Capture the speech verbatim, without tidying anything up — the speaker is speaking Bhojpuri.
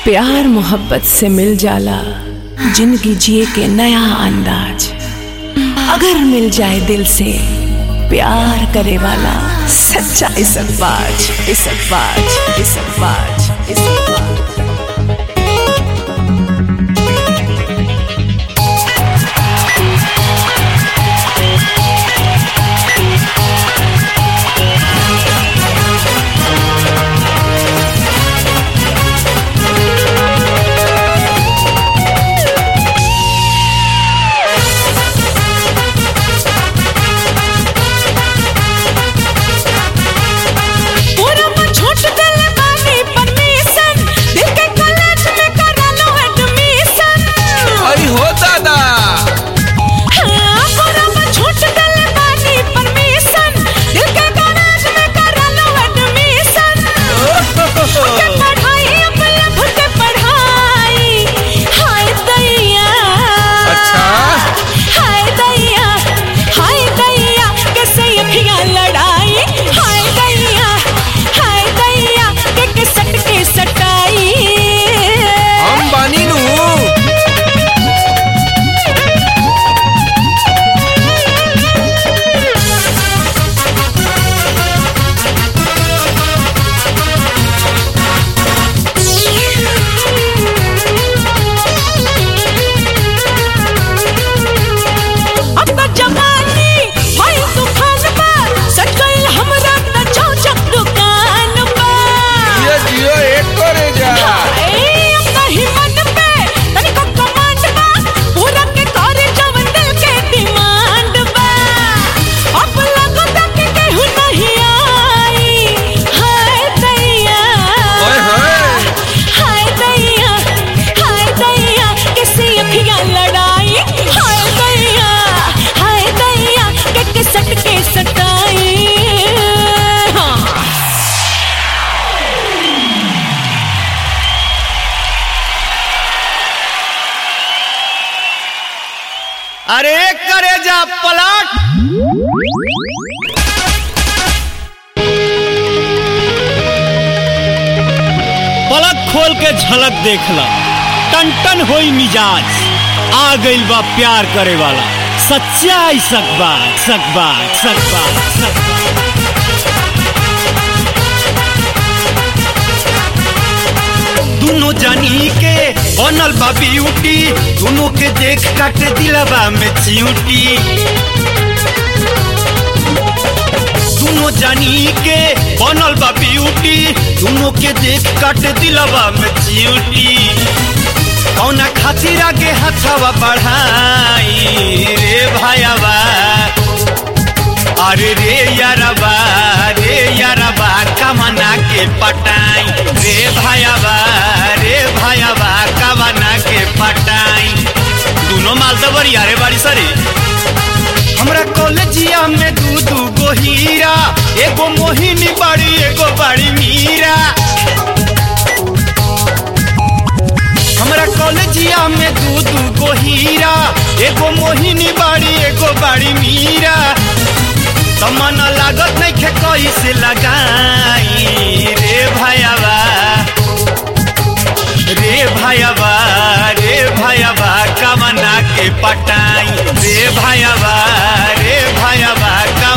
प्यार मोहब्बत से मिल जाला जिंदगी जिए के नया अंदाज। अगर मिल जाए दिल से प्यार करे वाला सच्चा इज़्ज़तबाज, इज़्ज़तबाज, इज़्ज़तबाज, इज़्ज़तबाज। अरे करे जा पलट। पलक खोल के झलक देखला, टन टन होई मिजाज। आ गइल बा प्यार करे वाला सच्चा इज़्ज़तबाज, इज़्ज़तबाज, इज़्ज़तबाज, इज़्ज़तबाज। दोनों जानी के बनल बा ब्यूटी, दोनों के देख काट दिलवा में चियूटी। दोनों जानी के बनल बा ब्यूटी, दोनों के देख काट दिलवा में चियूटी। कौना खातिर आगे हथवा बढ़ाई रे भाईवा, अरे रे यारबा, रे यारबा कमना के पटाई रे भाईवा, रे भाईवा कमना के पटाई। दोनों मालदवर यारे बाड़ी सरे। हमरा कॉलेजिया में दू दू गो हीरा, एगो मोहिनी बाड़ी एगो बाड़ी मीरा। हमरा कॉलेजिया में दू दू गो हीरा, एगो मोहिनी बाड़ी एगो बाड़ी मीरा। तमन लागत नहीं खे कैसे लगाई रे भाईवा, रे भाईवा, रे भाईवा कमना के पटाई रे भाईवा, रे भाईवा।